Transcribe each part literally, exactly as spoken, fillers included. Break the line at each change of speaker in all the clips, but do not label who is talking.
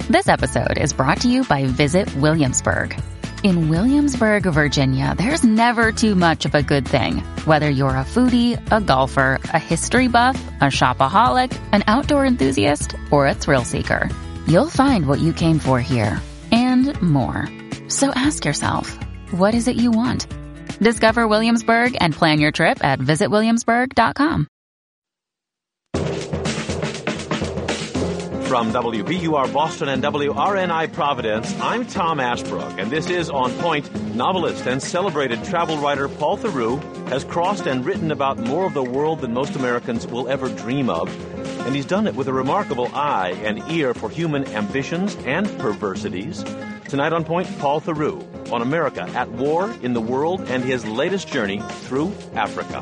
This episode is brought to you by Visit Williamsburg. In Williamsburg, Virginia, there's never too much of a good thing. Whether you're a foodie, a golfer, a history buff, a shopaholic, an outdoor enthusiast, or a thrill seeker, you'll find what you came for here and more. So ask yourself, what is it you want? Discover Williamsburg and plan your trip at visit williamsburg dot com.
From W B U R Boston and W R N I Providence, I'm Tom Ashbrook, and this is On Point. Novelist and celebrated travel writer Paul Theroux has crossed and written about more of the world than most Americans will ever dream of, and he's done it with a remarkable eye and ear for human ambitions and perversities. Tonight on Point, Paul Theroux on America at war in the world and his latest journey through Africa.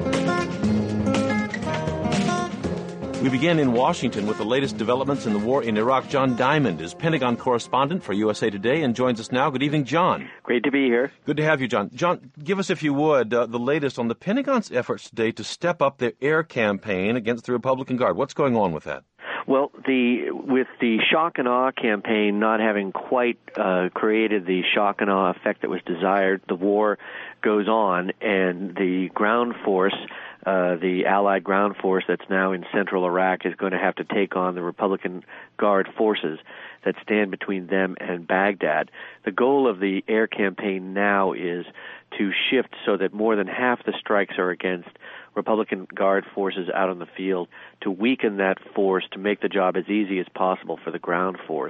We begin in Washington with the latest developments in the war in Iraq. John Diamond is Pentagon correspondent for U S A Today and joins us now. Good evening, John.
Great to be here.
Good to have you, John. John, give us, if you would, uh, the latest on the Pentagon's efforts today to step up their air campaign against the Republican Guard. What's going on with that?
Well, the with the shock and awe campaign not having quite uh, created the shock and awe effect that was desired, the war goes on, and the ground force, uh, the Allied ground force that's now in central Iraq, is going to have to take on the Republican Guard forces that stand between them and Baghdad. The goal of the air campaign now is to shift so that more than half the strikes are against Republican Guard forces out on the field, to weaken that force to make the job as easy as possible for the ground force.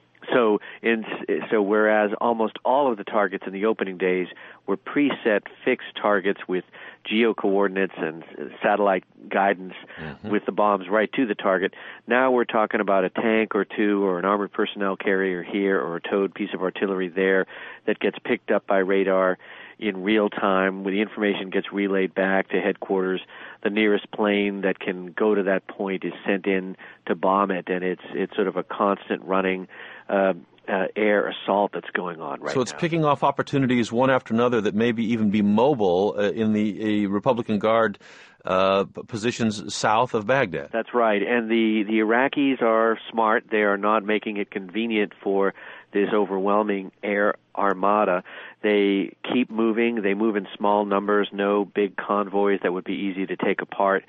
So, in, so whereas almost all of the targets in the opening days were preset fixed targets with geo coordinates and satellite guidance mm-hmm. with the bombs right to the target, now we're talking about a tank or two or an armored personnel carrier here or a towed piece of artillery there that gets picked up by radar in real time, where the information gets relayed back to headquarters. The nearest plane that can go to that point is sent in to bomb it, and it's it's sort of a constant running uh, uh, air assault that's going on right now.
So it's now picking off opportunities one after another that maybe even be mobile uh, in the uh, Republican Guard uh, positions south of Baghdad.
That's right, and the, the Iraqis are smart. They are not making it convenient for this overwhelming air armada. They keep moving. They move in small numbers, no big convoys that would be easy to take apart.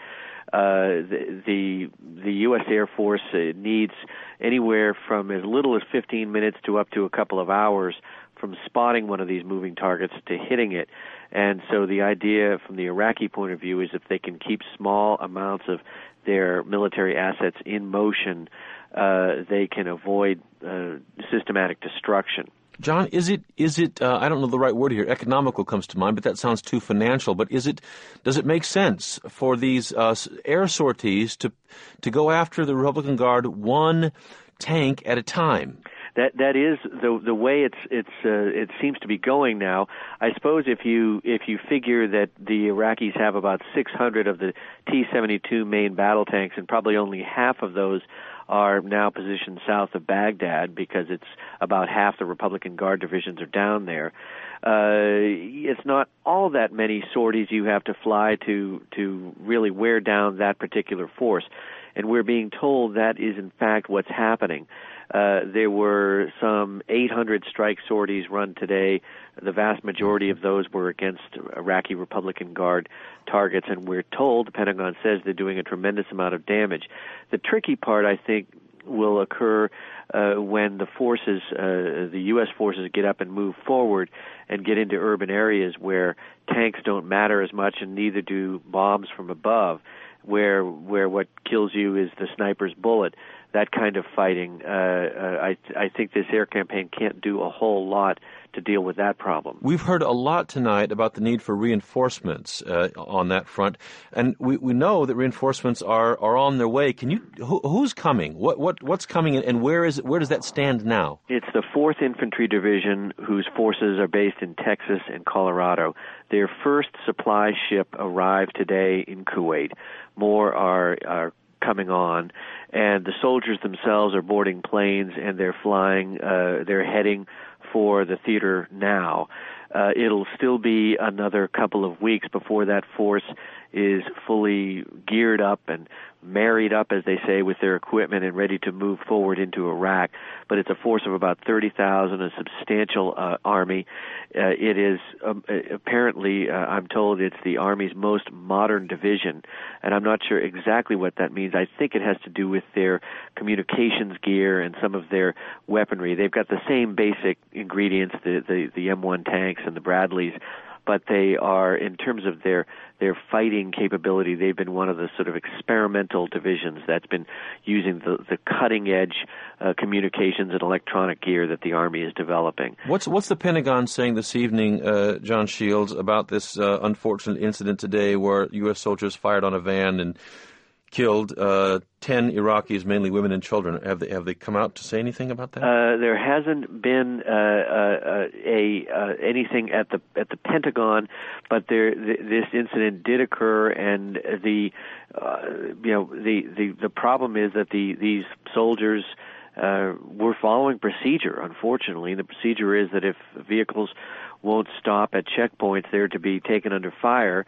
Uh, the, the the U S Air Force uh, needs anywhere from as little as fifteen minutes to up to a couple of hours from spotting one of these moving targets to hitting it. And so the idea from the Iraqi point of view is if they can keep small amounts of their military assets in motion, uh, they can avoid uh, systematic destruction.
John, is it, is it uh, I don't know the right word here, economical comes to mind, but that sounds too financial, but is it, does it make sense for these uh, air sorties to to go after the Republican Guard one tank at a time?
That that is the the way it's it's uh, it seems to be going now. I suppose if you if you figure that the Iraqis have about six hundred of the T seventy-two main battle tanks, and probably only half of those are now positioned south of Baghdad, because it's about half the Republican Guard divisions are down there. Uh, it's not all that many sorties you have to fly to to really wear down that particular force, and we're being told that is in fact what's happening. Uh, there were some eight hundred strike sorties run today. The vast majority of those were against Iraqi Republican Guard targets, and we're told, the Pentagon says, they're doing a tremendous amount of damage. The tricky part, I think, will occur uh, when the forces, uh, the U S forces, get up and move forward and get into urban areas where tanks don't matter as much, and neither do bombs from above, where where what kills you is the sniper's bullet. That kind of fighting, uh, uh, I I think this air campaign can't do a whole lot to deal with that problem.
We've heard a lot tonight about the need for reinforcements uh, on that front, and we, we know that reinforcements are, are on their way. Can you who, who's coming? What what what's coming, and where is it, where does that stand now?
It's the fourth Infantry Division, whose forces are based in Texas and Colorado. Their first supply ship arrived today in Kuwait. More are are coming on, and the soldiers themselves are boarding planes, and they're flying, uh, they're heading for the theater now. Uh, it'll still be another couple of weeks before that force is fully geared up and married up, as they say, with their equipment and ready to move forward into Iraq. But it's a force of about thirty thousand, a substantial uh, army. Uh, it is um, apparently, uh, I'm told, it's the Army's most modern division, and I'm not sure exactly what that means. I think it has to do with their communications gear and some of their weaponry. They've got the same basic ingredients, the, the, the M one tanks and the Bradleys, but they are, in terms of their their fighting capability, they've been one of the sort of experimental divisions that's been using the, the cutting-edge uh, communications and electronic gear that the Army is developing.
What's what's the Pentagon saying this evening, uh, John Shields, about this uh, unfortunate incident today where U S soldiers fired on a van and killed uh, ten Iraqis, mainly women and children? Have they have they come out to say anything about that?
Uh, there hasn't been uh, uh, a uh, anything at the at the Pentagon, but there th- this incident did occur, and the uh, you know the, the the problem is that the these soldiers uh, were following procedure. Unfortunately, the procedure is that if vehicles won't stop at checkpoints, they're to be taken under fire.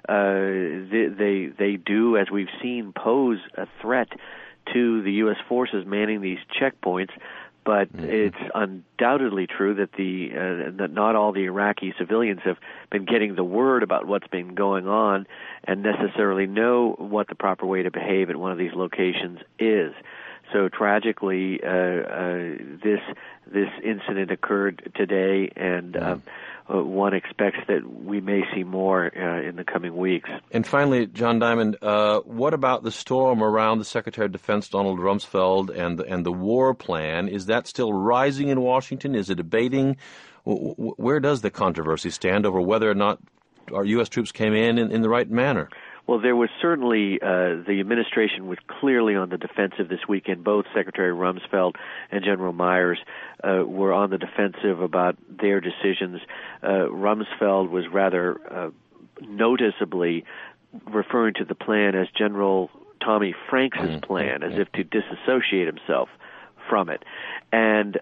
Uh, they, they they do, as we've seen, pose a threat to the U S forces manning these checkpoints. But mm-hmm. it's undoubtedly true that the uh, that not all the Iraqi civilians have been getting the word about what's been going on and necessarily know what the proper way to behave at one of these locations is. So tragically, uh, uh, this this incident occurred today, and mm-hmm. um, uh, one expects that we may see more uh, in the coming weeks.
And finally, John Diamond, uh, what about the storm around the Secretary of Defense, Donald Rumsfeld, and the, and the war plan? Is that still rising in Washington? Is it abating? W- w- where does the controversy stand over whether or not our U S troops came in in, in the right manner?
Well, there was certainly, uh, the administration was clearly on the defensive this weekend. Both Secretary Rumsfeld and General Myers uh, were on the defensive about their decisions. Uh, Rumsfeld was rather uh, noticeably referring to the plan as General Tommy Franks' mm-hmm. plan, as if to disassociate himself from it. And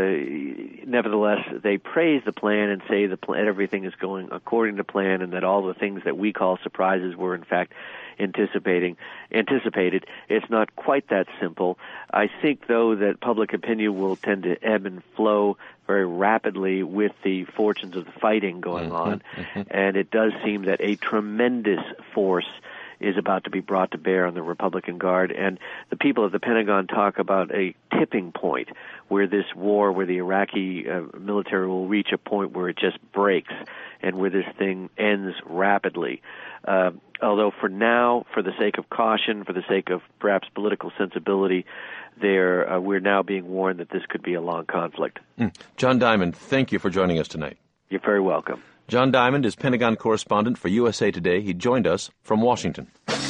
uh, nevertheless, they praise the plan and say the plan, everything is going according to plan, and that all the things that we call surprises were in fact anticipating anticipated. It's not quite that simple. I think, though, that public opinion will tend to ebb and flow very rapidly with the fortunes of the fighting going on, mm-hmm. and it does seem that a tremendous force is about to be brought to bear on the Republican Guard. And the people at the Pentagon talk about a tipping point where this war, where the Iraqi uh, military will reach a point where it just breaks and where this thing ends rapidly. Uh, although for now, for the sake of caution, for the sake of perhaps political sensibility, there uh, we're now being warned that this could be a long conflict.
Mm. John Diamond, thank you for joining us tonight.
You're very welcome.
John Diamond is Pentagon correspondent for U S A Today. He joined us from Washington.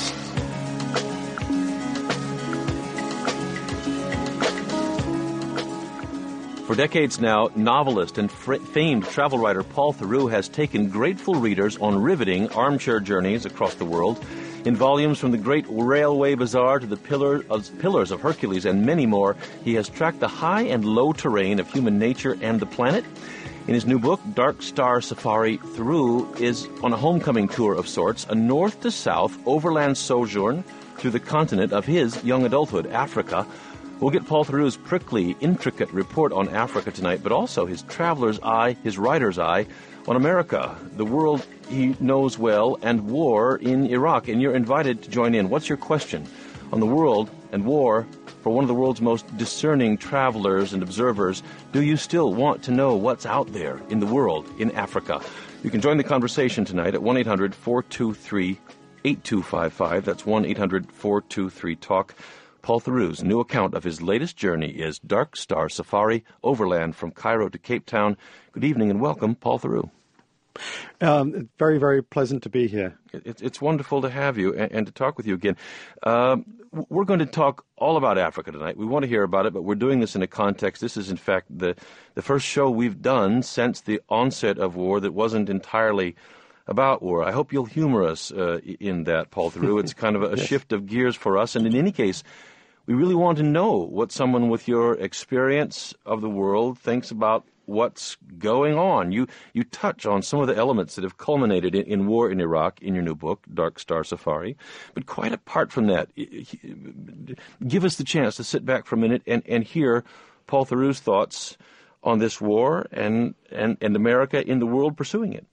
For decades now, novelist and fr- famed travel writer Paul Theroux has taken grateful readers on riveting armchair journeys across the world. In volumes from the Great Railway Bazaar to the Pillar, uh, Pillars of Hercules and many more, he has tracked the high and low terrain of human nature and the planet. In his new book, Dark Star Safari, Theroux is on a homecoming tour of sorts, a north-to-south overland sojourn through the continent of his young adulthood, Africa. We'll get Paul Theroux's prickly, intricate report on Africa tonight, but also his traveler's eye, his writer's eye, on America, the world he knows well, and war in Iraq. And you're invited to join in. What's your question on the world and war for one of the world's most discerning travelers and observers? Do you still want to know what's out there in the world, in Africa? You can join the conversation tonight at one eight hundred four two three eight two five five. That's one eight hundred four two three talk. Paul Theroux's new account of his latest journey is Dark Star Safari, overland from Cairo to Cape Town. Good evening and welcome, Paul Theroux.
Um, very, very pleasant to be here.
It, it's wonderful to have you and, and to talk with you again. Um, we're going to talk all about Africa tonight. We want to hear about it, but we're doing this in a context. This is, in fact, the, the first show we've done since the onset of war that wasn't entirely about war. I hope you'll humor us uh, in that, Paul Theroux. It's kind of a, a yes. shift of gears for us. And in any case, we really want to know what someone with your experience of the world thinks about what's going on. You you touch on some of the elements that have culminated in, in war in Iraq in your new book, Dark Star Safari. But quite apart from that, give us the chance to sit back for a minute and, and hear Paul Theroux's thoughts on this war and, and, and America in the world pursuing it.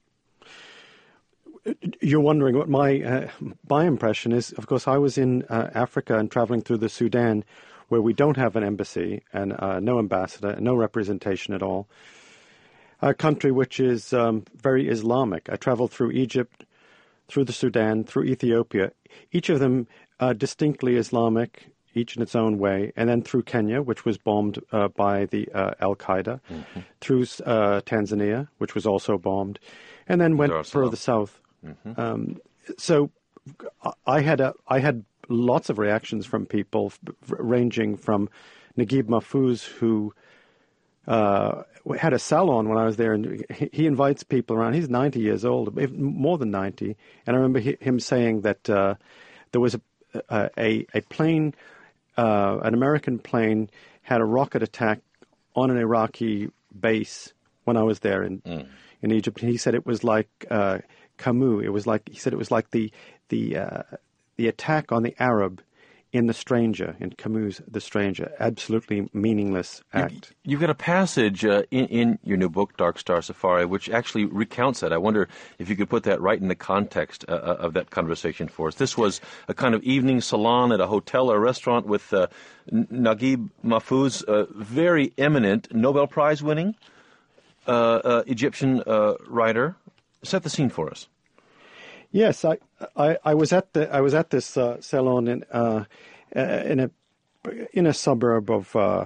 You're wondering what my uh, my impression is. Of course, I was in uh, Africa and traveling through the Sudan, where we don't have an embassy and uh, no ambassador, no representation at all. A country which is um, very Islamic. I traveled through Egypt, through the Sudan, through Ethiopia, each of them uh, distinctly Islamic, each in its own way, and then through Kenya, which was bombed uh, by the uh, Al-Qaeda, mm-hmm. through uh, Tanzania, which was also bombed, and then went further south. Mm-hmm. Um, so I had a, I had lots of reactions from people, ranging from Naguib Mahfouz, who uh, had a salon when I was there, and he invites people around. He's ninety years old, more than ninety, and I remember him saying that uh, there was a a, a plane, uh, an American plane, had a rocket attack on an Iraqi base when I was there in mm. in Egypt, and he said it was like Uh, Camus. It was like he said it was like the the uh, the attack on the Arab in The Stranger, in Camus' The Stranger. Absolutely meaningless act.
You, you've got a passage uh, in, in your new book, Dark Star Safari, which actually recounts that. I wonder if you could put that right in the context uh, of that conversation for us. This was a kind of evening salon at a hotel or restaurant with uh, Naguib Mahfouz, a very eminent Nobel Prize winning uh, uh, Egyptian uh, writer. Set the scene for us.
Yes, I, I, I was at the I was at this uh, salon in uh, in a in a suburb of uh,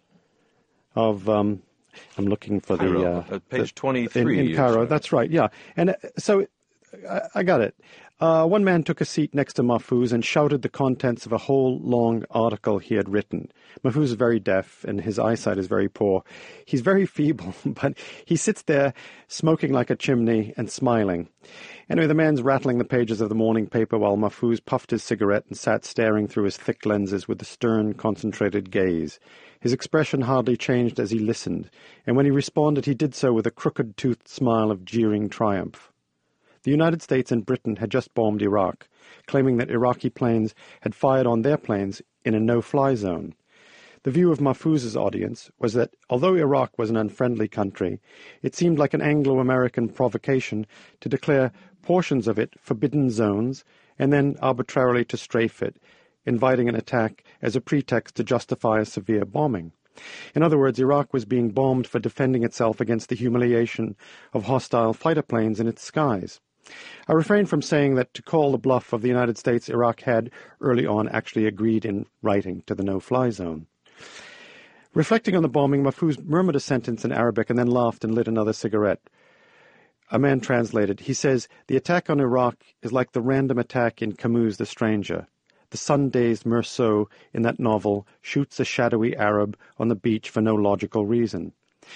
of um, I'm looking for
Cairo,
the uh,
uh, page twenty-three
in, in Cairo. That's right. Yeah, and uh, so I, I got it. Uh, one man took a seat next to Mahfouz and shouted the contents of a whole long article he had written. Mahfouz is very deaf and his eyesight is very poor. He's very feeble, but he sits there smoking like a chimney and smiling. Anyway, the man's rattling the pages of the morning paper while Mahfouz puffed his cigarette and sat staring through his thick lenses with a stern, concentrated gaze. His expression hardly changed as he listened, and when he responded, he did so with a crooked-toothed smile of jeering triumph. The United States and Britain had just bombed Iraq, claiming that Iraqi planes had fired on their planes in a no-fly zone. The view of Mahfouz's audience was that, although Iraq was an unfriendly country, it seemed like an Anglo-American provocation to declare portions of it forbidden zones and then arbitrarily to strafe it, inviting an attack as a pretext to justify a severe bombing. In other words, Iraq was being bombed for defending itself against the humiliation of hostile fighter planes in its skies. I refrain from saying that to call the bluff of the United States, Iraq had, early on, actually agreed in writing to the no-fly zone. Reflecting on the bombing, Mahfouz murmured a sentence in Arabic and then laughed and lit another cigarette. A man translated. He says, "The attack on Iraq is like the random attack in Camus' The Stranger. The sun-dazed Meursault in that novel shoots a shadowy Arab on the beach for no logical reason.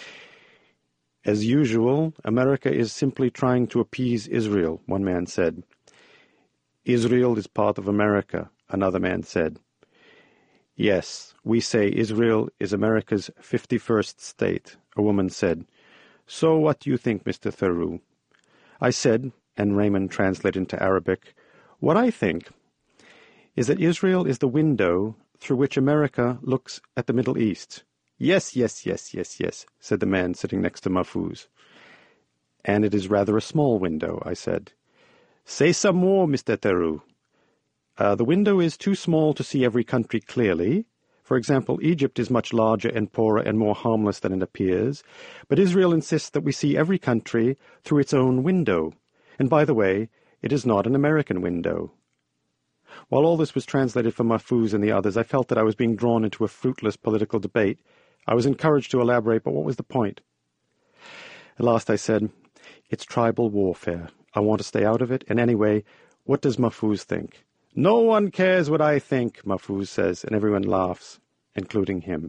As usual, America is simply trying to appease Israel," one man said. "Israel is part of America," another man said. "Yes, we say Israel is America's fifty-first state," a woman said. "So what do you think, Mister Theroux?" I said, and Raymond translated into Arabic, "What I think is that Israel is the window through which America looks at the Middle East." "Yes, yes, yes, yes, yes," said the man sitting next to Mahfouz. "And it is rather a small window," I said. "Say some more, Mister Theroux." Uh, the window is too small to see every country clearly. For example, Egypt is much larger and poorer and more harmless than it appears, but Israel insists that we see every country through its own window. And by the way, it is not an American window. While all this was translated for Mahfouz and the others, I felt that I was being drawn into a fruitless political debate. I was encouraged to elaborate, but what was the point? At last I said, "It's tribal warfare. I want to stay out of it, and anyway, what does Mahfouz think?" "No one cares what I think," Mahfouz says, and everyone laughs, including him.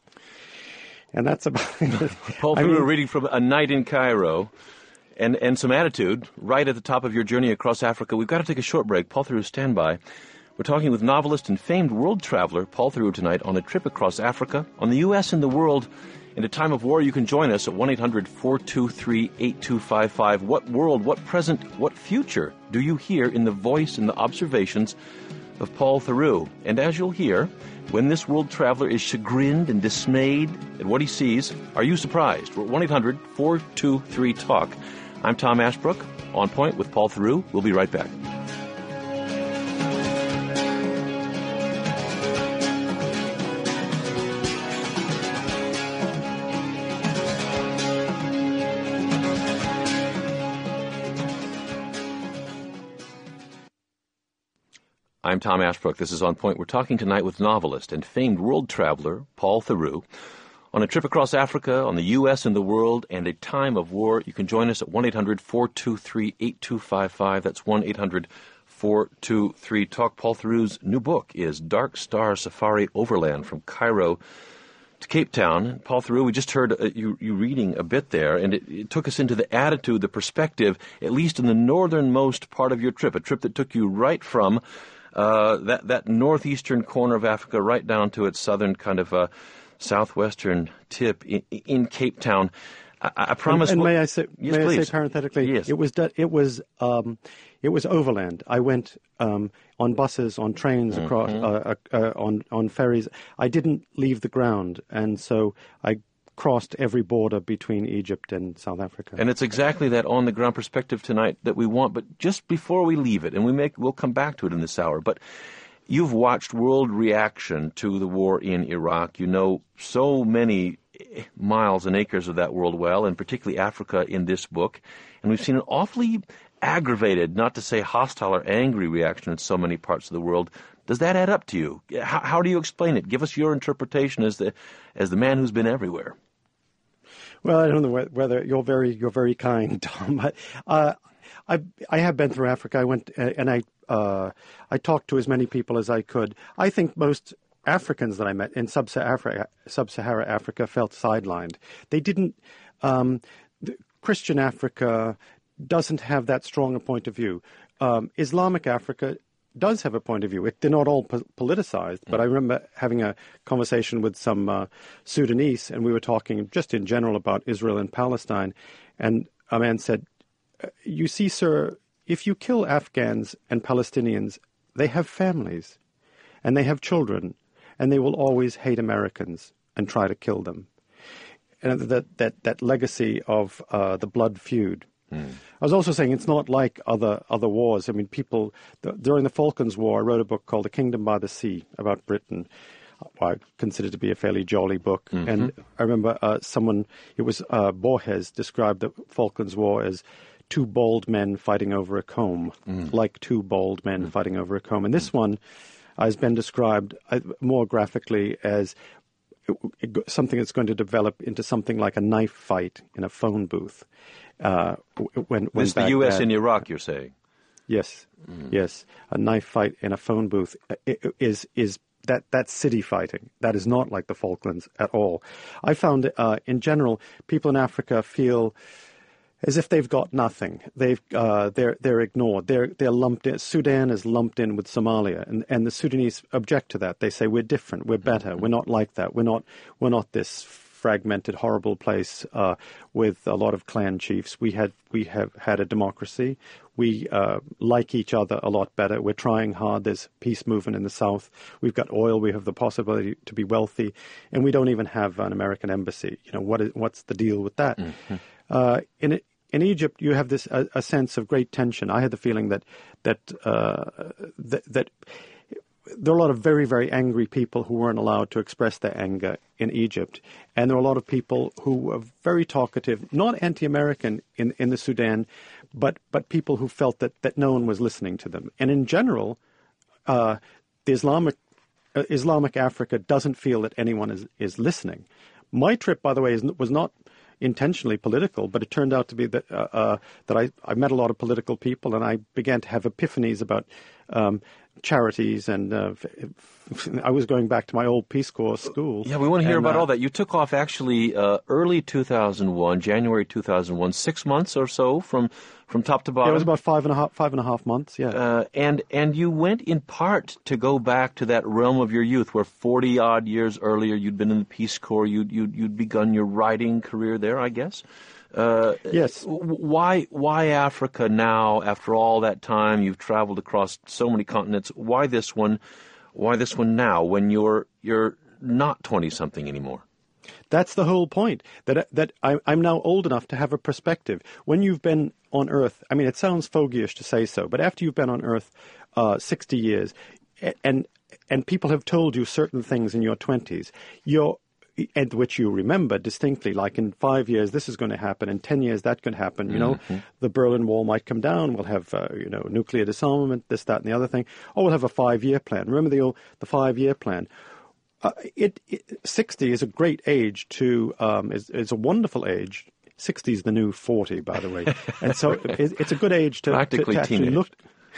And that's about it.
Paul Theroux, I mean, reading from A Night in Cairo, and, and some attitude right at the top of your journey across Africa. We've got to take a short break. Paul Theroux, stand by. We're talking with novelist and famed world traveler Paul Theroux tonight on a trip across Africa, on the U S and the world, In a time of war, you can join us at one eight hundred four two three eight two five five. What world, what present, what future do you hear in the voice and the observations of Paul Theroux? And as you'll hear, when this world traveler is chagrined and dismayed at what he sees, are you surprised? We're at one eight hundred four two three talk. I'm Tom Ashbrook, On Point with Paul Theroux. We'll be right back. I'm Tom Ashbrook. This is On Point. We're talking tonight with novelist and famed world traveler Paul Theroux on a trip across Africa, on the U S and the world, and a time of war. You can join us at one eight hundred four two three eight two five five. That's one eight hundred four two three talk. Paul Theroux's new book is Dark Star Safari Overland from Cairo to Cape Town. Paul Theroux, we just heard uh, you, you reading a bit there, and it, it took us into the attitude, the perspective, at least in the northernmost part of your trip, a trip that took you right from Uh, that that northeastern corner of Africa, right down to its southern kind of uh, southwestern tip in, in Cape Town. I, I promise.
And, and
we'll,
may I say,
yes,
may
please.
I say parenthetically,
yes.
it was it was um, it was overland. I went um, on buses, on trains,
Mm-hmm.
across uh, uh, on on ferries. I didn't leave the ground, and so I crossed every border between Egypt and South Africa.
And it's exactly that on-the-ground perspective tonight that we want. But just before we leave it, and we make, we'll come back to it in this hour, but you've watched world reaction to the war in Iraq. You know so many miles and acres of that world well, and particularly Africa in this book. And we've seen an awfully aggravated, not to say hostile or angry reaction in so many parts of the world. Does that add up to you? How, how do you explain it? Give us your interpretation as the as the man who's been everywhere.
Well, I don't know whether you're very you're very kind, Tom. Uh, I I have been through Africa. I went uh, and I uh, I talked to as many people as I could. I think most Africans that I met in sub-Saharan Africa, sub-Saharan Africa felt sidelined. They didn't. Um, Christian Africa doesn't have that strong a point of view. Um, Islamic Africa does have a point of view. It, they're not all po- politicized, but I remember having a conversation with some uh, Sudanese, and we were talking just in general about Israel and Palestine, and a man said, you see, sir, if you kill Afghans and Palestinians, they have families, and they have children, and they will always hate Americans and try to kill them. And that, that, that legacy of uh, the blood feud. Mm. I was also saying it's not like other other wars. I mean, people the, during the Falklands War, I wrote a book called *The Kingdom by the Sea* about Britain. I consider it to be a fairly jolly book. Mm-hmm. And I remember uh, someone, it was uh, Borges, described the Falklands War as two bald men fighting over a comb, mm. like two bald men mm. fighting over a comb. And this one has been described uh, more graphically as something that's going to develop into something like a knife fight in a phone booth. Uh, when, when
this is the U S in Iraq, you're saying?
Yes, mm. yes. A knife fight in a phone booth is is that that's city fighting. That is not like the Falklands at all. I found, uh, in general, people in Africa feel as if they've got nothing. They've uh, they're they're ignored. They're they're lumped in. Sudan is lumped in with Somalia, and and the Sudanese object to that. They say we're different. We're better. We're not like that. We're not we're not this fragmented, horrible place uh, with a lot of clan chiefs. We had we have had a democracy. We uh, like each other a lot better. We're trying hard. There's peace movement in the south. We've got oil. We have the possibility to be wealthy, and we don't even have an American embassy. You know what is what's the deal with that? Mm-hmm. Uh, in in Egypt, you have this a, a sense of great tension. I had the feeling that that uh, that. that there are a lot of very, very angry people who weren't allowed to express their anger in Egypt. And there are a lot of people who were very talkative, not anti-American in, in the Sudan, but but people who felt that, that no one was listening to them. And in general, uh, the Islamic uh, Islamic Africa doesn't feel that anyone is, is listening. My trip, by the way, is, was not intentionally political, but it turned out to be that uh, uh, that I, I met a lot of political people, and I began to have epiphanies about um, charities, and uh, I was going back to my old Peace Corps school.
Yeah, we want to hear
and,
about
uh,
all that. You took off actually uh, early two thousand one, January two thousand one, six months or so from from top to bottom.
Yeah, it was about five and a half, five and a half months. Yeah,
uh, and and you went in part to go back to that realm of your youth, where forty odd years earlier you'd been in the Peace Corps. You'd you'd, you'd begun your writing career there, I guess. Uh,
yes.
Why why Africa now? After all that time, you've traveled across so many continents. Why this one? Why this one now? When you're you're not twenty something anymore.
That's the whole point. That that I, I'm now old enough to have a perspective. When you've been on Earth, I mean, it sounds fogyish to say so, but after you've been on Earth uh, sixty years, and and people have told you certain things in your twenties, you're and which you remember distinctly, like in five years this is going to happen, in ten years that could happen, you know, mm-hmm. the Berlin Wall might come down, we'll have, uh, you know, nuclear disarmament, this, that, and the other thing, or we'll have a five-year plan. Remember the, the five-year plan? Uh, it, it sixty is a great age to, um, is, is a wonderful age. sixty is the new forty, by the way. And so it, it's a good age to,
Practically
to, to actually
teenage.
look.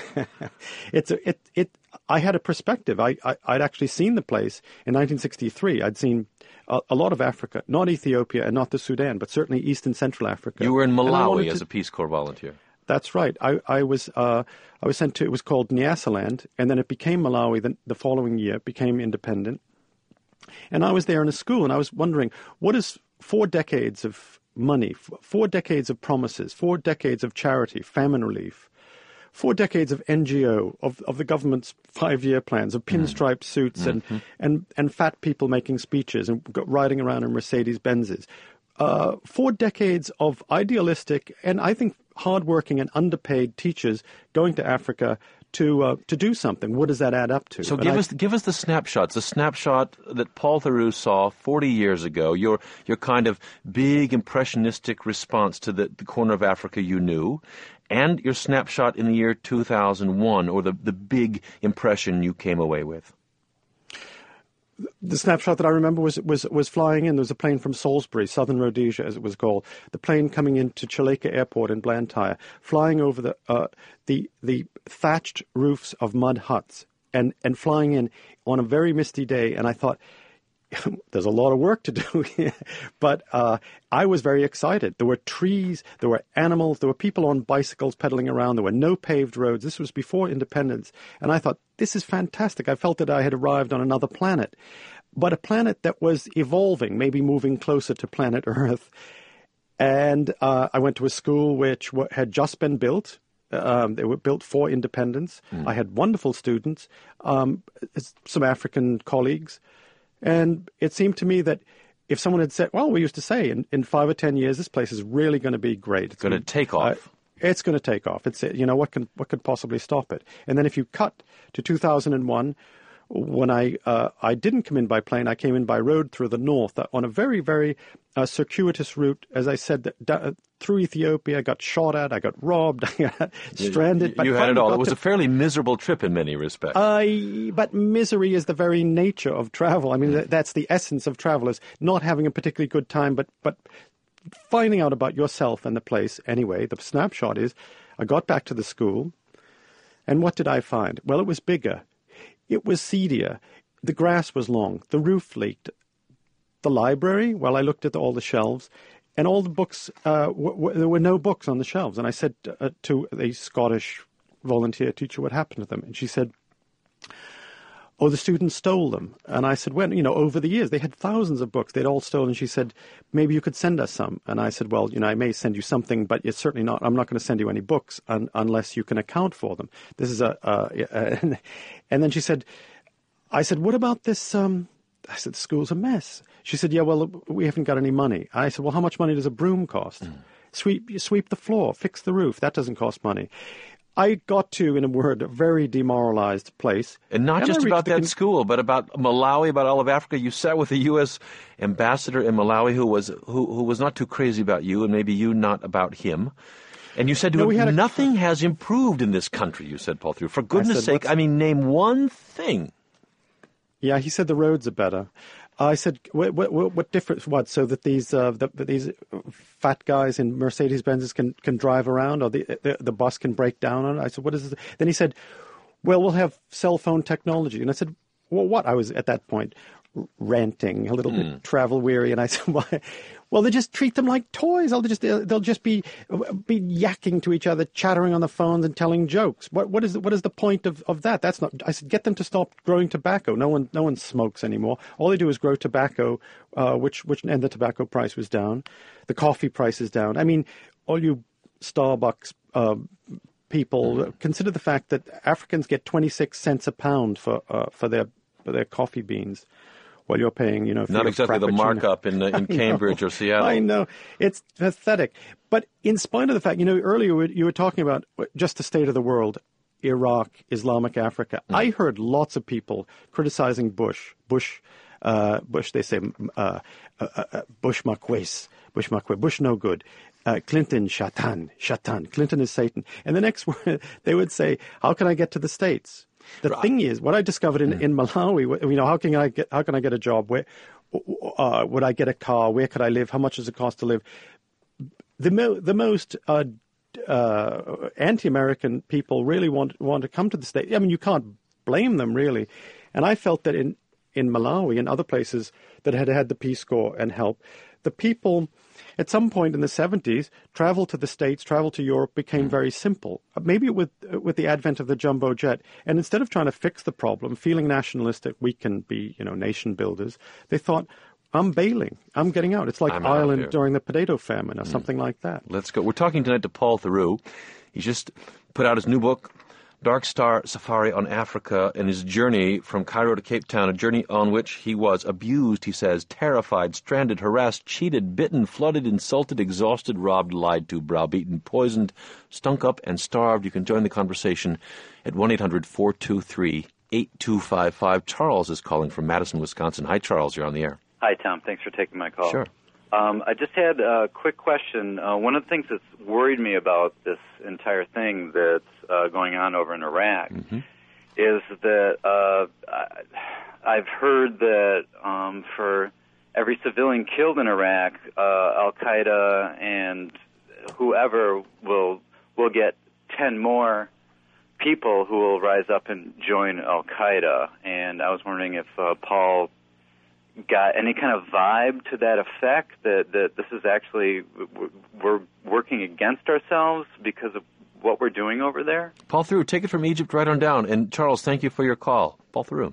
it's a, it, it, I had a perspective. I, I, I'd actually seen the place in nineteen sixty-three. I'd seen a, a lot of Africa, not Ethiopia and not the Sudan, but certainly East and Central Africa.
You were in Malawi
to,
as a Peace Corps volunteer.
That's right. I, I was uh, I was sent to, it was called Nyasaland, and then it became Malawi the, the following year, became independent. And I was there in a school, and I was wondering, what is four decades of money, four decades of promises, four decades of charity, famine relief, four decades of N G O, of, of the government's five-year plans, of pinstriped suits mm-hmm. and, and, and fat people making speeches and riding around in Mercedes-Benzes. Uh, four decades of idealistic and, I think, hardworking and underpaid teachers going to Africa to uh, to do something. What does that add up to?
So
and
give
I,
us give us the snapshots, the snapshot that Paul Theroux saw forty years ago, your your kind of big impressionistic response to the, the corner of Africa you knew, and your snapshot in the year two thousand one, or the, the big impression you came away with.
The snapshot that I remember was, was was flying in. There was a plane from Salisbury, Southern Rhodesia, as it was called. The plane coming into Chileka Airport in Blantyre, flying over the uh, the the thatched roofs of mud huts, and, and flying in on a very misty day. And I thought, there's a lot of work to do here. But uh, I was very excited. There were trees, there were animals, there were people on bicycles pedaling around. There were no paved roads. This was before independence. And I thought, this is fantastic. I felt that I had arrived on another planet, but a planet that was evolving, maybe moving closer to planet Earth. And uh, I went to a school which w- had just been built. Um, they were built for independence. Mm. I had wonderful students, um, some African colleagues. And it seemed to me that if someone had said, well, we used to say in, in five or ten years, this place is really going to be great.
It's going to take off.
Uh, it's going to take off. It's, you know, what can what could possibly stop it? And then if you cut to two thousand one, when I uh, I didn't come in by plane, I came in by road through the north uh, on a very, very uh, circuitous route. As I said, that, da- through Ethiopia, I got shot at, I got robbed, I got stranded.
You,
but
you had it all. It was
to,
a fairly miserable trip in many respects.
Uh, but misery is the very nature of travel. I mean, mm. that's the essence of travel, is not having a particularly good time, but but finding out about yourself and the place. Anyway, the snapshot is, I got back to the school, and what did I find? Well, it was bigger. It was seedier. The grass was long. The roof leaked. The library, well, I looked at all the shelves, and all the books, uh, w- w- there were no books on the shelves. And I said uh, to a Scottish volunteer teacher what happened to them. And she said, oh, the students stole them. And I said, when, you know, over the years, they had thousands of books. They'd all stolen. She said, maybe you could send us some. And I said, well, you know, I may send you something, but it's certainly not, I'm not going to send you any books un- unless you can account for them. This is a, uh, uh, and then she said, I said, what about this, um, I said, the school's a mess. She said, yeah, well, we haven't got any money. I said, well, how much money does a broom cost? Mm. Sweep, sweep the floor, fix the roof. That doesn't cost money. I got to, in a word, a very demoralized place.
And not
and
just about that
con-
school, but about Malawi, about all of Africa. You sat with a U S ambassador in Malawi who was who, who was not too crazy about you, and maybe you not about him. And you said to
no,
him,
a...
nothing has improved in this country, you said, Paul Theroux. For goodness
I said,
sake, I mean, name one thing.
Yeah, he said the roads are better. I said, what, what, what difference, what, so that these uh, the, these fat guys in Mercedes-Benzes can, can drive around, or the, the the bus can break down on it? I said, what is this? Then he said, well, we'll have cell phone technology. And I said, well, what? I was at that point ranting, a little mm. bit travel weary, and I said, why? Well, they just treat them like toys. They'll just they'll, they'll just be be yakking to each other, chattering on the phones, and telling jokes. What what is what is the point of, of that? That's not. I said, get them to stop growing tobacco. No one no one smokes anymore. All they do is grow tobacco, uh, which which and the tobacco price was down, the coffee price is down. I mean, all you Starbucks uh, people mm. consider the fact that Africans get twenty-six cents a pound for uh, for their for their coffee beans. While you're paying, you know, for
not exactly the markup in uh, in Cambridge
know,
or Seattle.
I know, it's pathetic. But in spite of the fact, you know, earlier you were talking about just the state of the world, Iraq, Islamic Africa. Mm. I heard lots of people criticizing Bush. Bush, uh, Bush. They say uh, uh, uh, Bush Makwes, Bush Makwes, Bush no good. Uh, Clinton, Shatan, Shatan. Clinton is Satan. And the next word they would say, "How can I get to the States?" The right. thing is, what I discovered in, in Malawi, you know, how can I get how can I get a job? Where uh, would I get a car? Where could I live? How much does it cost to live? The mo- the most uh, uh, anti-American people really want want to come to the States. I mean, you can't blame them really. And I felt that in in Malawi and other places that had had the Peace Corps and help, the people at some point in the seventies, travel to the States, travel to Europe became mm. very simple. Maybe with with the advent of the jumbo jet, and instead of trying to fix the problem, feeling nationalistic, we can be, you know, nation builders, they thought, I'm bailing. I'm getting out. It's like
I'm
Ireland during the potato famine or mm. something like that.
Let's go. We're talking tonight to Paul Theroux. He's just put out his new book, Dark Star Safari on Africa, and his journey from Cairo to Cape Town, a journey on which he was abused, he says, terrified, stranded, harassed, cheated, bitten, flooded, insulted, exhausted, robbed, lied to, browbeaten, poisoned, stunk up, and starved. You can join the conversation at one eight hundred four two three eight two five five. Charles is calling from Madison, Wisconsin. Hi, Charles. You're on the air.
Hi, Tom. Thanks for taking my call.
Sure.
Um, I just had a quick question. Uh, one of the things that's worried me about this entire thing that's uh, going on over in Iraq mm-hmm. is that uh, I've heard that um, for every civilian killed in Iraq, uh, Al-Qaeda and whoever will will get ten more people who will rise up and join Al-Qaeda. And I was wondering if uh, Paul got any kind of vibe to that effect, that, that this is actually, we're working against ourselves because of what we're doing over there?
Paul Theroux, take it from Egypt right on down. And Charles, thank you for your call. Paul Theroux.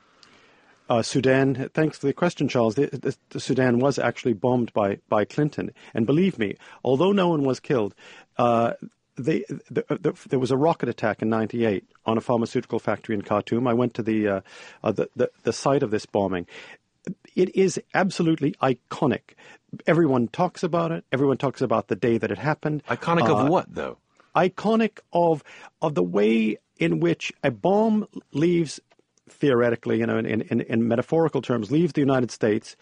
Uh, Sudan, thanks for the question, Charles. The, the, the Sudan was actually bombed by, by Clinton. And believe me, although no one was killed, uh, they, the, the, there was a rocket attack in ninety-eight on a pharmaceutical factory in Khartoum. I went to the, uh, uh, the, the, the site of this bombing. It is absolutely iconic. Everyone talks about it. Everyone talks about the day that it happened.
Iconic uh, of what, though?
Iconic of of the way in which a bomb leaves, theoretically, you know, in, in, in metaphorical terms, leaves the United States,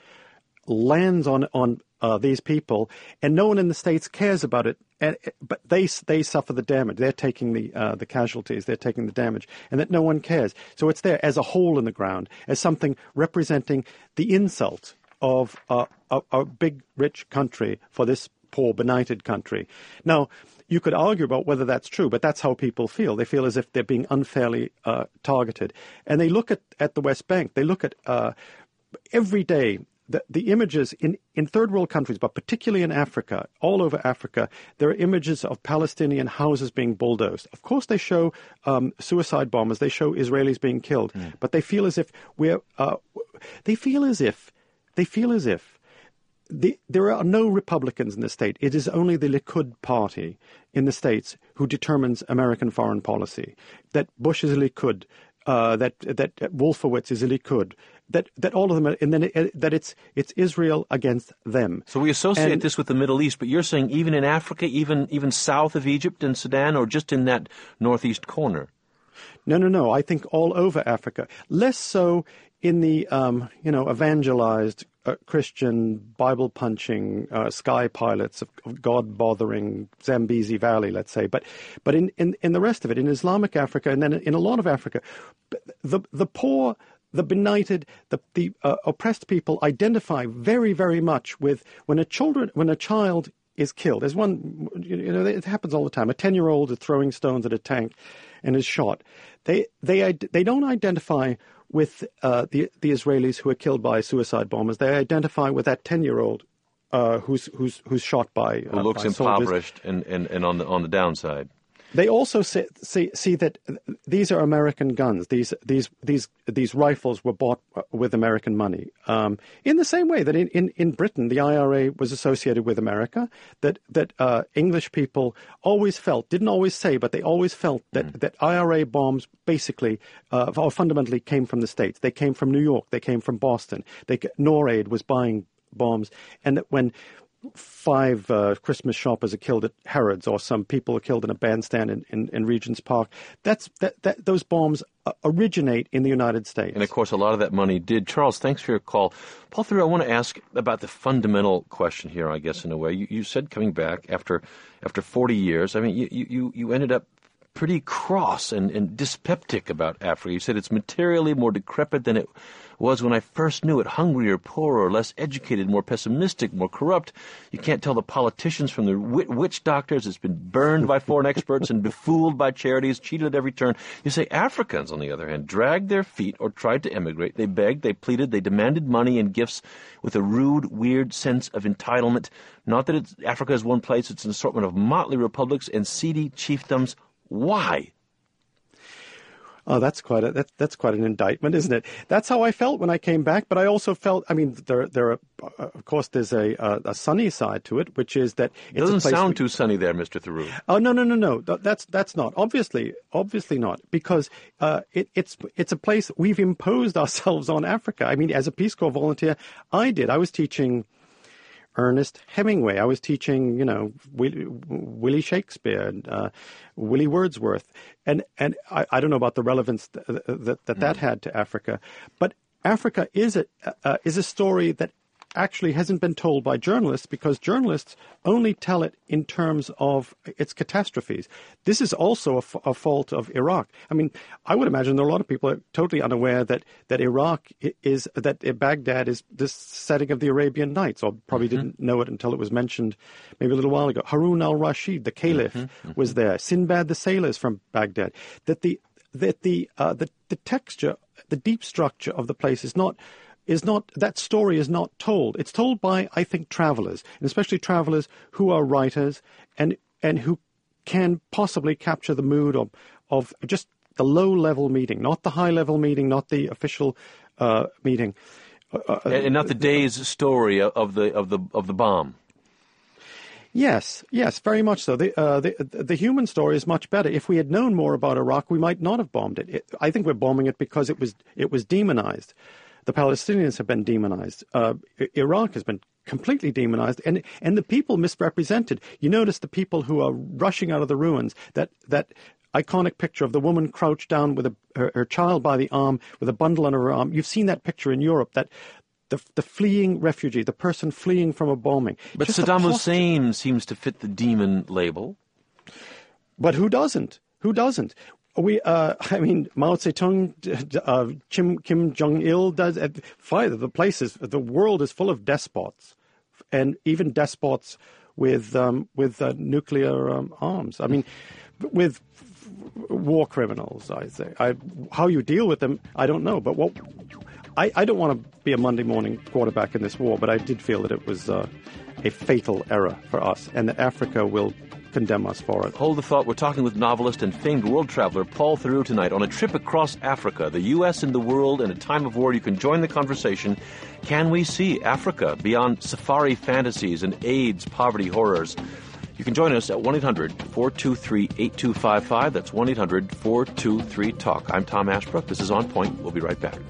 lands on on uh, these people, and no one in the States cares about it. And, but they they suffer the damage. They're taking the uh, the casualties. They're taking the damage, and that no one cares. So it's there as a hole in the ground, as something representing the insult of uh, a, a big, rich country for this poor, benighted country. Now, you could argue about whether that's true, but that's how people feel. They feel as if they're being unfairly uh, targeted, and they look at, at the West Bank. They look at uh, every day. The, the images in, in third world countries, but particularly in Africa, all over Africa, there are images of Palestinian houses being bulldozed. Of course, they show um, suicide bombers. They show Israelis being killed. Mm. But they feel as if we're. Uh, they feel as if. They feel as if. The, there are no Republicans in the state. It is only the Likud party in the States who determines American foreign policy. That Bush is a Likud. Uh, that that Wolfowitz is a Likud, that that all of them, are, and then it, that it's it's Israel against them.
So we associate
and,
this with the Middle East, but you're saying even in Africa, even even south of Egypt and Sudan, or just in that northeast corner?
No, no, no. I think all over Africa. Less so in the um, you know evangelized uh, Christian Bible punching uh, sky pilots of, of God bothering Zambezi Valley, let's say, but but in, in, in the rest of it, in Islamic Africa, and then in a lot of Africa, the the poor, the benighted, the the uh, oppressed people identify very very much with when a children when a child is killed, there's one, you know, it happens all the time. A ten-year-old is throwing stones at a tank and is shot. They they they don't identify with uh, the the Israelis who are killed by suicide bombers. They identify with that ten-year-old uh, who's who's who's shot by uh,
who looks
by
impoverished and, and, and on the on the downside.
They also see, see see that these are American guns. These these these these rifles were bought with American money. Um, in the same way that in, in, in Britain the I R A was associated with America, that that uh, English people always felt, didn't always say, but they always felt that, mm. that I R A bombs basically uh, or fundamentally came from the States. They came from New York. They came from Boston. They NORAD was buying bombs, and that when five uh, Christmas shoppers are killed at Harrods, or some people are killed in a bandstand in, in, in Regent's Park. That's that, that those bombs uh, originate in the United States.
And of course, a lot of that money did. Charles, thanks for your call. Paul Theroux, I want to ask about the fundamental question here, I guess, in a way. You, you said coming back after after forty years, I mean, you, you, you ended up pretty cross and, and dyspeptic about Africa. You said it's materially more decrepit than it was when I first knew it, hungrier, poorer, less educated, more pessimistic, more corrupt. You can't tell the politicians from the witch doctors. It's been burned by foreign experts and befooled by charities, cheated at every turn. You say Africans, on the other hand, dragged their feet or tried to emigrate. They begged, they pleaded, they demanded money and gifts with a rude, weird sense of entitlement. Not that it's, Africa is one place, it's an assortment of motley republics and seedy chiefdoms. Why?
Oh, that's quite a, that, that's quite an indictment, isn't it? That's how I felt when I came back. But I also felt, I mean, there, there are, uh, of course, there's a, a, a sunny side to it, which is that
it
it's
doesn't
a place
sound
we,
too sunny there, Mister Theroux.
Oh no, no, no, no. That's that's not obviously, obviously not, because uh, it, it's it's a place we've imposed ourselves on Africa. I mean, as a Peace Corps volunteer, I did. I was teaching Ernest Hemingway. I was teaching, you know, Willie, Willie Shakespeare and uh, Willie Wordsworth. And and I, I don't know about the relevance that that, that, that had to Africa. But Africa is a, uh, is a story that actually hasn't been told by journalists, because journalists only tell it in terms of its catastrophes. This is also a, f- a fault of Iraq. I mean, I would imagine there are a lot of people are totally unaware that, that Iraq is, that Baghdad is this setting of the Arabian Nights, or probably mm-hmm. didn't know it until it was mentioned maybe a little while ago. Harun al-Rashid, the caliph, mm-hmm. was there. Sinbad the sailor is from Baghdad. That the, that the, uh, the, the texture, the deep structure of the place is not is not, that story is not told. It's told by, I think, travelers, and especially travelers who are writers and and who can possibly capture the mood of, of just the low-level meeting, not the high-level meeting, not the official uh, meeting. Uh,
and, and not the day's story of the of the of the bomb.
Yes, yes, very much so. The, uh, the the human story is much better. If we had known more about Iraq, we might not have bombed it. it I think we're bombing it because it was it was demonized. The Palestinians have been demonized. Uh, Iraq has been completely demonized, and and the people misrepresented. You notice the people who are rushing out of the ruins, that that iconic picture of the woman crouched down with a, her, her child by the arm, with a bundle on her arm. You've seen that picture in Europe, that the the fleeing refugee, the person fleeing from a bombing.
But
Just
Saddam Hussein seems to fit the demon label.
But who doesn't? Who doesn't? We, uh, I mean, Mao Zedong, uh, Kim, Kim Jong-il does. Uh, fire the places. The world is full of despots, and even despots with um, with uh, nuclear um, arms. I mean, with war criminals. I say. I, how you deal with them, I don't know. But what I, I don't want to be a Monday morning quarterback in this war, but I did feel that it was uh, a fatal error for us, and that Africa will condemn us for it.
Hold the thought. We're talking with novelist and famed world traveler Paul Theroux tonight on a trip across Africa, the U S and the world in a time of war. You can join the conversation. Can we see Africa beyond safari fantasies and AIDS, poverty, horrors? You can join us at one eight hundred four two three eight two five five. That's one eight hundred four two three talk. I'm Tom Ashbrook. This is On Point. We'll be right back.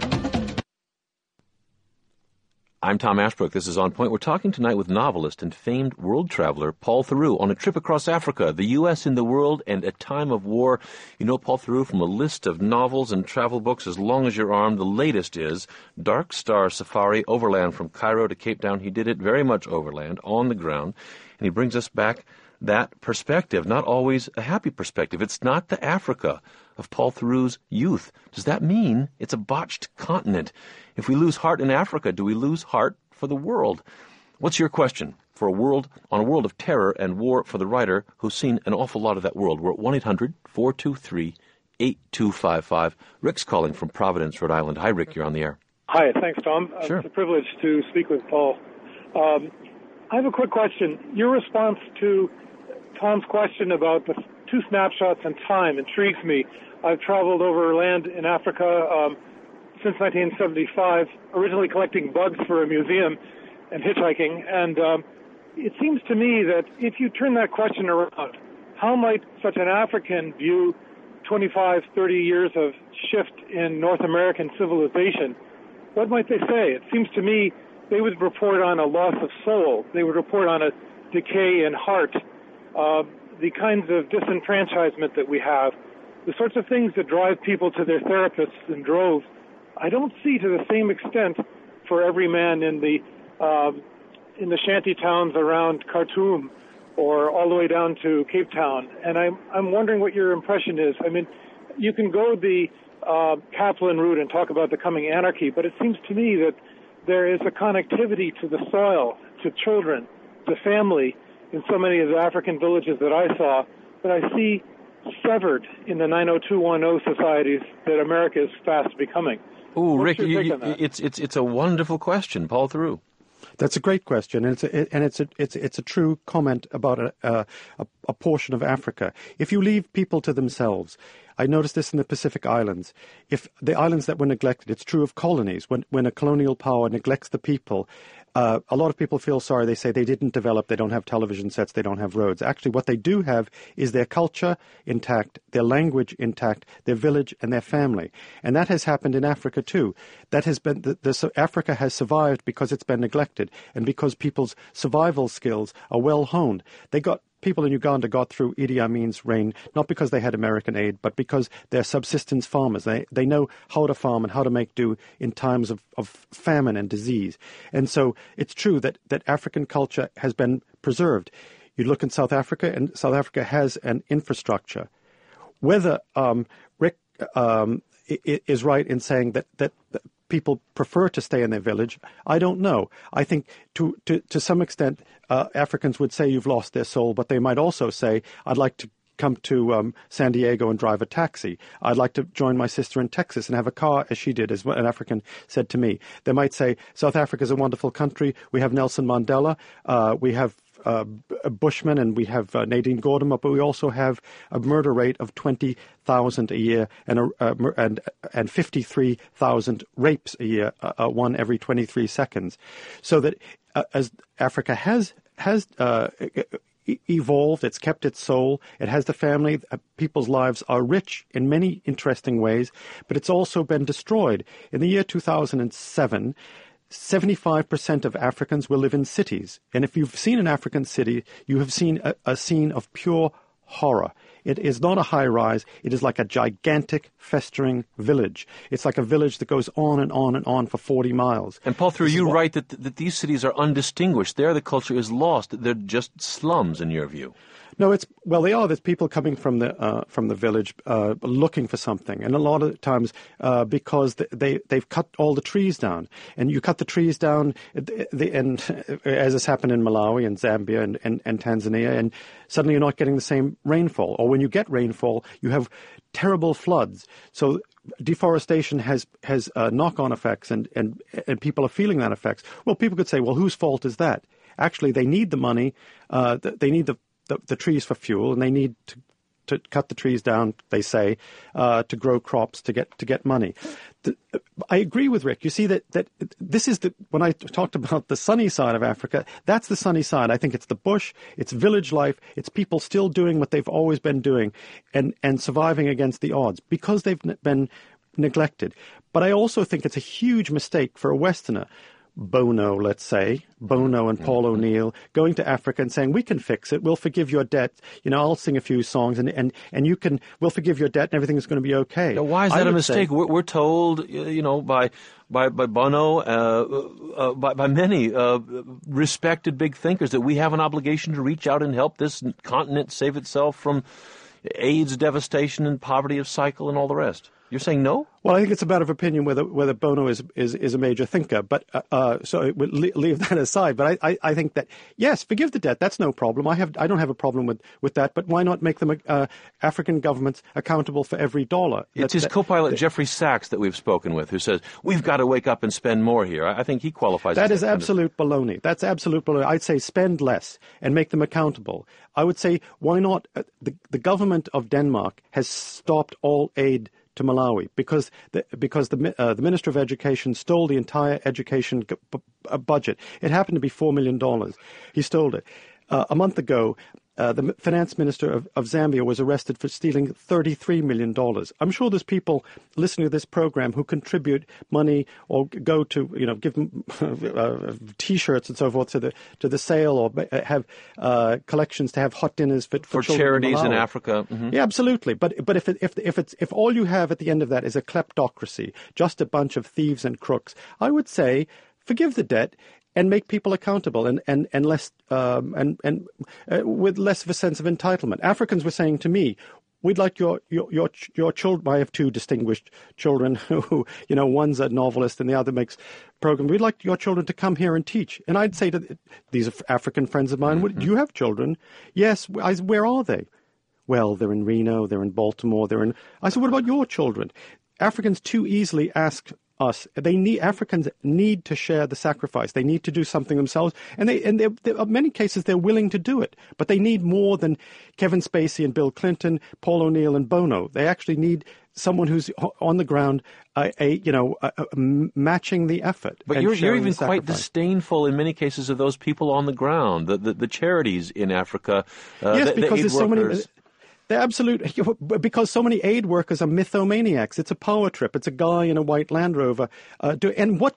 I'm Tom Ashbrook. This is On Point. We're talking tonight with novelist and famed world traveler Paul Theroux on a trip across Africa, the U S in the world, and a time of war. You know Paul Theroux from a list of novels and travel books as long as your arm. The latest is Dark Star Safari, overland from Cairo to Cape Town. He did it very much overland, on the ground, and he brings us back that perspective, not always a happy perspective. It's not the Africa of Paul Theroux's youth. Does that mean it's a botched continent? If we lose heart in Africa, do we lose heart for the world? What's your question for a world on a world of terror and war for the writer who's seen an awful lot of that world? We're at one eight hundred four two three eight two five five. Rick's calling from Providence, Rhode Island. Hi, Rick. You're on the air.
Hi. Thanks, Tom.
Sure.
It's a privilege to speak with Paul. Um, I have a quick question. Your response to Tom's question about the two snapshots in time intrigues me. I've traveled over land in Africa um, since nineteen seventy-five, originally collecting bugs for a museum and hitchhiking, and um, it seems to me that if you turn that question around, how might such an African view twenty-five, thirty years of shift in North American civilization? What might they say? It seems to me they would report on a loss of soul. They would report on a decay in heart, uh, the kinds of disenfranchisement that we have, the sorts of things that drive people to their therapists in droves. I don't see to the same extent for every man in the um, in the shanty towns around Khartoum or all the way down to Cape Town. And I'm I'm wondering what your impression is. I mean, you can go the uh, Kaplan route and talk about the coming anarchy, but it seems to me that there is a connectivity to the soil, to children, to family in so many of the African villages that I saw that I see severed in the nine oh two one oh societies that America is fast becoming.
Oh, Rick, you, you, it's it's it's a wonderful question, Paul Theroux.
That's a great question, and it's a, and it's a, it's it's a true comment about a, a a portion of Africa. If you leave people to themselves, I noticed this in the Pacific Islands. If the islands that were neglected, it's true of colonies. When when a colonial power neglects the people, uh, a lot of people feel sorry. They say they didn't develop, they don't have television sets, they don't have roads. Actually, what they do have is their culture intact, their language intact, their village and their family. And that has happened in Africa too. That has been the, the Africa has survived because it's been neglected and because people's survival skills are well honed. They got People in Uganda got through Idi Amin's reign not because they had American aid, but because they're subsistence farmers. They they know how to farm and how to make do in times of, of famine and disease. And so it's true that, that African culture has been preserved. You look in South Africa, and South Africa has an infrastructure. Whether um, Rick um, is right in saying that, that people prefer to stay in their village, I don't know. I think to to, to some extent uh, Africans would say you've lost their soul, but they might also say, I'd like to come to um, San Diego and drive a taxi. I'd like to join my sister in Texas and have a car as she did, as an African said to me. They might say, South Africa is a wonderful country. We have Nelson Mandela. Uh, we have uh, Bushman, and we have uh, Nadine Gordimer, but we also have a murder rate of twenty thousand a year and a, uh, and and fifty-three thousand rapes a year, uh, one every twenty-three seconds. So that uh, as Africa has has uh, evolved, it's kept its soul, it has the family, uh, people's lives are rich in many interesting ways, but it's also been destroyed. In the year two thousand seven, seventy-five percent of Africans will live in cities. And if you've seen an African city, you have seen a, a scene of pure horror. It is not a high-rise. It is like a gigantic, festering village. It's like a village that goes on and on and on for forty miles.
And Paul Theroux, you what... write that, that these cities are undistinguished. There the culture is lost. They're just slums, in your view.
No, it's well, they are. There's people coming from the uh, from the village uh, looking for something, and a lot of times uh, because they they've cut all the trees down, and you cut the trees down, the, and as has happened in Malawi and Zambia and, and, and Tanzania, and suddenly you're not getting the same rainfall, or when you get rainfall, you have terrible floods. So deforestation has has uh, knock-on effects, and, and and people are feeling that effects. Well, people could say, well, whose fault is that? Actually, they need the money. Uh, they need the The, the trees for fuel, and they need to, to cut the trees down, they say, uh, to grow crops to get to get money. The, I agree with Rick. You see that, that this is the when I talked about the sunny side of Africa, that's the sunny side. I think it's the bush, it's village life, it's people still doing what they've always been doing and, and surviving against the odds because they've been neglected. But I also think it's a huge mistake for a Westerner, Bono, let's say, Bono and Paul mm-hmm. O'Neill, going to Africa and saying, we can fix it, we'll forgive your debt, you know, I'll sing a few songs and and, and you can, we'll forgive your debt and everything's going to be okay.
Now, why is that I a mistake? Say, we're, we're told, you know, by by, by Bono, uh, uh, by, by many uh, respected big thinkers that we have an obligation to reach out and help this continent save itself from AIDS devastation and poverty of cycle and all the rest. You're saying no?
Well, I think it's a matter of opinion whether whether Bono is is, is a major thinker. But uh, uh, so we'll leave that aside. But I, I, I think that yes, forgive the debt. That's no problem. I have I don't have a problem with, with that. But why not make them uh, African governments accountable for every dollar?
It's
that,
his
that,
co-pilot
that,
Jeffrey Sachs that we've spoken with, who says we've got to wake up and spend more here. I, I think he qualifies.
That
as
is
that
absolute
kind of...
baloney. That's absolute baloney. I'd say spend less and make them accountable. I would say why not? Uh, the the government of Denmark has stopped all aid to Malawi because the, because the uh, the Minister of Education stole the entire education g- b- budget. It happened to be four million dollars. He stole it. Uh, a month ago, uh, the finance minister of, of Zambia was arrested for stealing thirty-three million dollars. I'm sure there's people listening to this program who contribute money or go to, you know, give them uh, T-shirts and so forth to the to the sale or have uh, collections to have hot dinners for, for,
for charities in,
in
Africa. Mm-hmm.
Yeah, absolutely. But but if it, if if it's if all you have at the end of that is a kleptocracy, just a bunch of thieves and crooks, I would say forgive the debt and make people accountable and and and less um, and and uh, with less of a sense of entitlement. Africans were saying to me, "We'd like your your your your children." I have two distinguished children who, you know, one's a novelist and the other makes programs. We'd like your children to come here and teach. And I'd say to these are African friends of mine, mm-hmm. "Do you have children?" "Yes." I said, "Where are they?" "Well, they're in Reno, they're in Baltimore, they're in." I said, "What about your children?" Africans too easily ask us. They need Africans need to share the sacrifice. They need to do something themselves, and they and they, in many cases they're willing to do it. But they need more than Kevin Spacey and Bill Clinton, Paul O'Neill and Bono. They actually need someone who's on the ground, uh, a you know, uh, uh, matching the effort.
But you're you're even quite disdainful in many cases of those people on the ground, the the, the charities in Africa. Uh,
yes,
the,
because
the
there's so
workers.
many. They're absolute, because so many aid workers are mythomaniacs. It's a power trip. It's a guy in a white Land Rover. Uh, do, and what,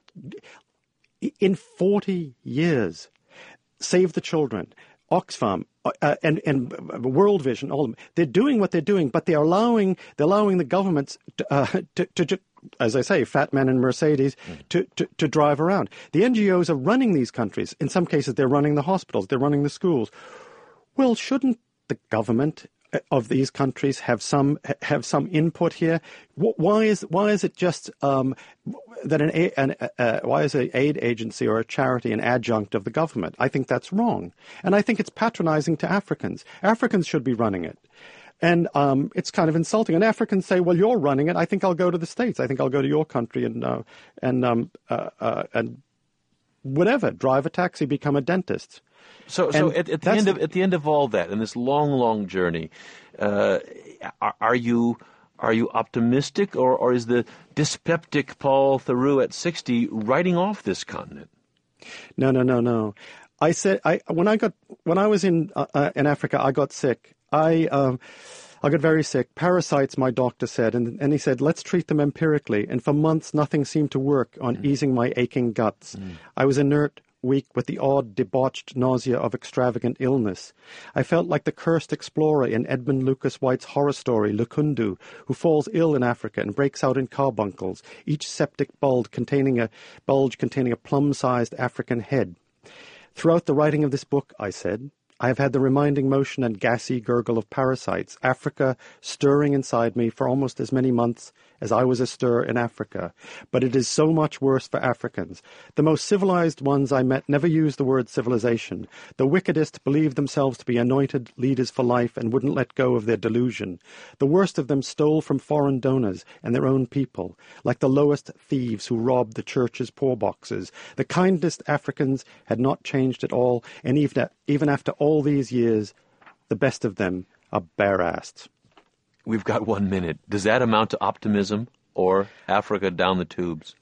in forty years, Save the Children, Oxfam, uh, and, and World Vision, all of them, they're doing what they're doing, but they're allowing, they're allowing the governments to, uh, to, to, as I say, fat men in Mercedes, mm. to, to, to drive around. The N G Os are running these countries. In some cases, they're running the hospitals. They're running the schools. Well, shouldn't the government of these countries have some have some input here? Why is why is it just um, that an, an uh, why is an aid agency or a charity an adjunct of the government? I think that's wrong, and I think it's patronizing to Africans. Africans should be running it, and um, it's kind of insulting. And Africans say, "Well, you're running it. I think I'll go to the States. I think I'll go to your country and uh, and um, uh, uh, and whatever, drive a taxi, become a dentist."
So, so at, at the end of at the end of all that, in this long, long journey, uh, are, are you are you optimistic, or, or is the dyspeptic Paul Theroux at sixty writing off this continent?
No, no, no, no. I said I when I got when I was in uh, in Africa, I got sick. I um, I got very sick. Parasites, my doctor said, and and he said, let's treat them empirically. And for months, nothing seemed to work on mm. easing my aching guts. Mm. I was inert, weak, with the odd debauched nausea of extravagant illness. I felt like the cursed explorer in Edmund Lucas White's horror story, Lukundu, who falls ill in Africa and breaks out in carbuncles, each septic bulge containing a bulge containing a plum-sized African head. Throughout the writing of this book, I said, I have had the reminding motion and gassy gurgle of parasites, Africa stirring inside me for almost as many months as I was astir in Africa. But it is so much worse for Africans. The most civilized ones I met never used the word civilization. The wickedest believed themselves to be anointed leaders for life and wouldn't let go of their delusion. The worst of them stole from foreign donors and their own people, like the lowest thieves who robbed the church's poor boxes. The kindest Africans had not changed at all, and even, even after all these years, the best of them are bare-assed.
We've got one minute. Does that amount to optimism or Africa down the tubes?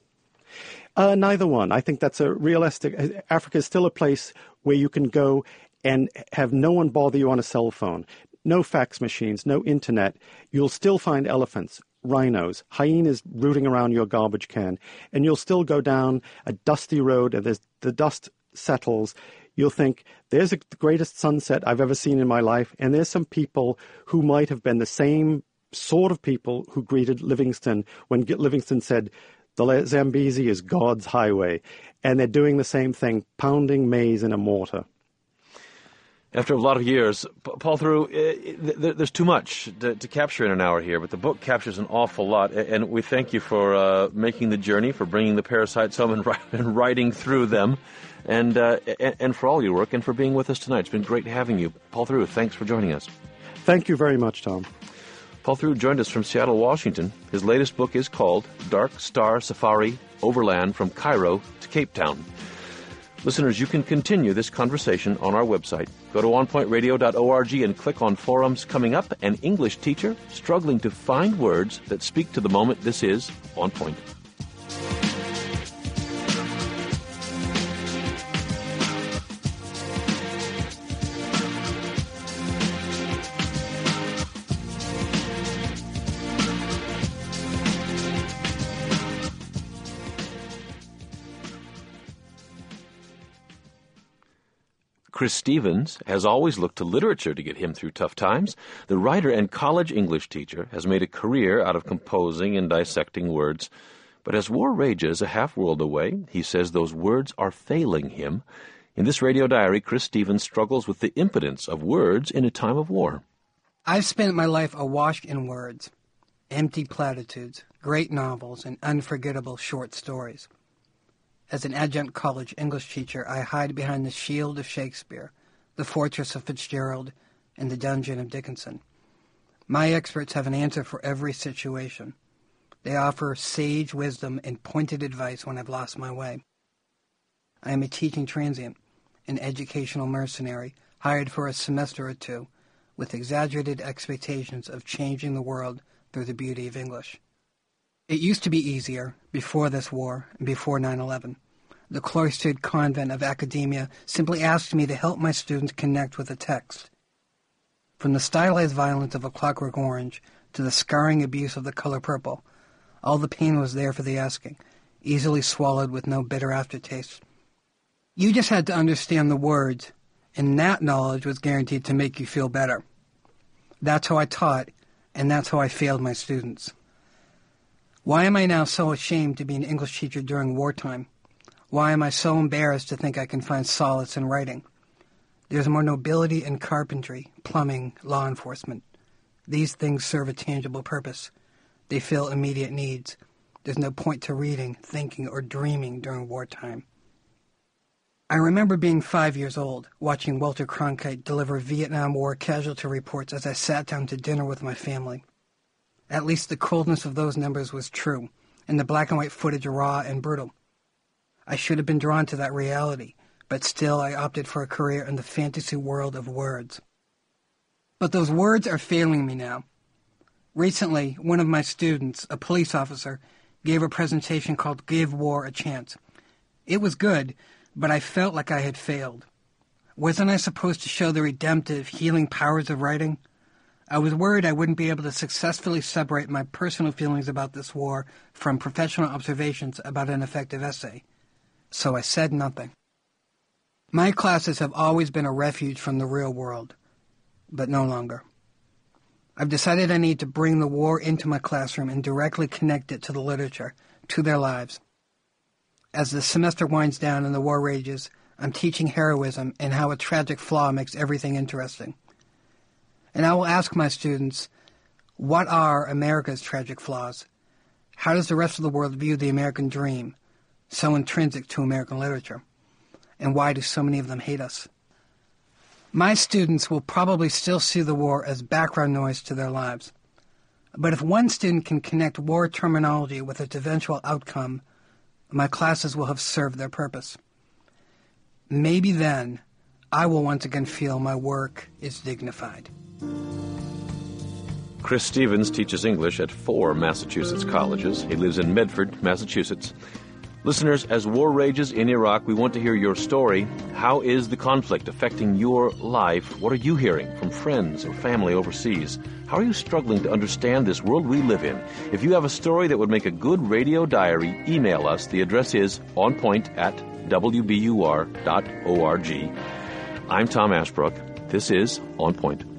Uh, neither one. I think that's a realistic... Africa is still a place where you can go and have no one bother you on a cell phone. No fax machines, no internet. You'll still find elephants, rhinos, hyenas rooting around your garbage can, and you'll still go down a dusty road and there's, the dust settles. You'll think, there's a, the greatest sunset I've ever seen in my life, and there's some people who might have been the same sort of people who greeted Livingston when Livingston said, the Zambezi is God's highway, and they're doing the same thing, pounding maize in a mortar.
After a lot of years, P- Paul Theroux, uh, th- there's too much to, to capture in an hour here, but the book captures an awful lot, and we thank you for uh, making the journey, for bringing the parasites home and, and writing through them, and, uh, and and for all your work, and for being with us tonight. It's been great having you. Paul Theroux, thanks for joining us.
Thank you very much, Tom.
Paul Theroux joined us from Seattle, Washington. His latest book is called Dark Star Safari, Overland from Cairo to Cape Town. Listeners, you can continue this conversation on our website. Go to on point radio dot org and click on Forums. Coming up, an English teacher struggling to find words that speak to the moment. This is On Point. Chris Stevens has always looked to literature to get him through tough times. The writer and college English teacher has made a career out of composing and dissecting words. But as war rages a half-world away, he says those words are failing him. In this radio diary, Chris Stevens struggles with the impotence of words in a time of war.
I've spent my life awash in words, empty platitudes, great novels, and unforgettable short stories. As an adjunct college English teacher, I hide behind the shield of Shakespeare, the fortress of Fitzgerald, and the dungeon of Dickinson. My experts have an answer for every situation. They offer sage wisdom and pointed advice when I've lost my way. I am a teaching transient, an educational mercenary, hired for a semester or two, with exaggerated expectations of changing the world through the beauty of English. It used to be easier, before this war and before nine eleven. The cloistered convent of academia simply asked me to help my students connect with the text. From the stylized violence of A Clockwork Orange to the scarring abuse of The Color Purple, all the pain was there for the asking, easily swallowed with no bitter aftertaste. You just had to understand the words, and that knowledge was guaranteed to make you feel better. That's how I taught, and that's how I failed my students. Why am I now so ashamed to be an English teacher during wartime? Why am I so embarrassed to think I can find solace in writing? There's more nobility in carpentry, plumbing, law enforcement. These things serve a tangible purpose. They fill immediate needs. There's no point to reading, thinking, or dreaming during wartime. I remember being five years old, watching Walter Cronkite deliver Vietnam War casualty reports as I sat down to dinner with my family. At least the coldness of those numbers was true, and the black and white footage raw and brutal. I should have been drawn to that reality, but still I opted for a career in the fantasy world of words. But those words are failing me now. Recently, one of my students, a police officer, gave a presentation called Give War a Chance. It was good, but I felt like I had failed. Wasn't I supposed to show the redemptive, healing powers of writing? I was worried I wouldn't be able to successfully separate my personal feelings about this war from professional observations about an effective essay. So I said nothing. My classes have always been a refuge from the real world, but no longer. I've decided I need to bring the war into my classroom and directly connect it to the literature, to their lives. As the semester winds down and the war rages, I'm teaching heroism and how a tragic flaw makes everything interesting. And I will ask my students, what are America's tragic flaws? How does the rest of the world view the American dream, so intrinsic to American literature? And why do so many of them hate us? My students will probably still see the war as background noise to their lives. But if one student can connect war terminology with its eventual outcome, my classes will have served their purpose. Maybe then I will once again feel my work is dignified.
Chris Stevens teaches English at four Massachusetts colleges. He lives in Medford, Massachusetts. Listeners, as war rages in Iraq, we want to hear your story. How is the conflict affecting your life? What are you hearing from friends or family overseas? How are you struggling to understand this world we live in? If you have a story that would make a good radio diary, email us. The address is onpoint at w b u r dot org. I'm Tom Ashbrook. This is On Point.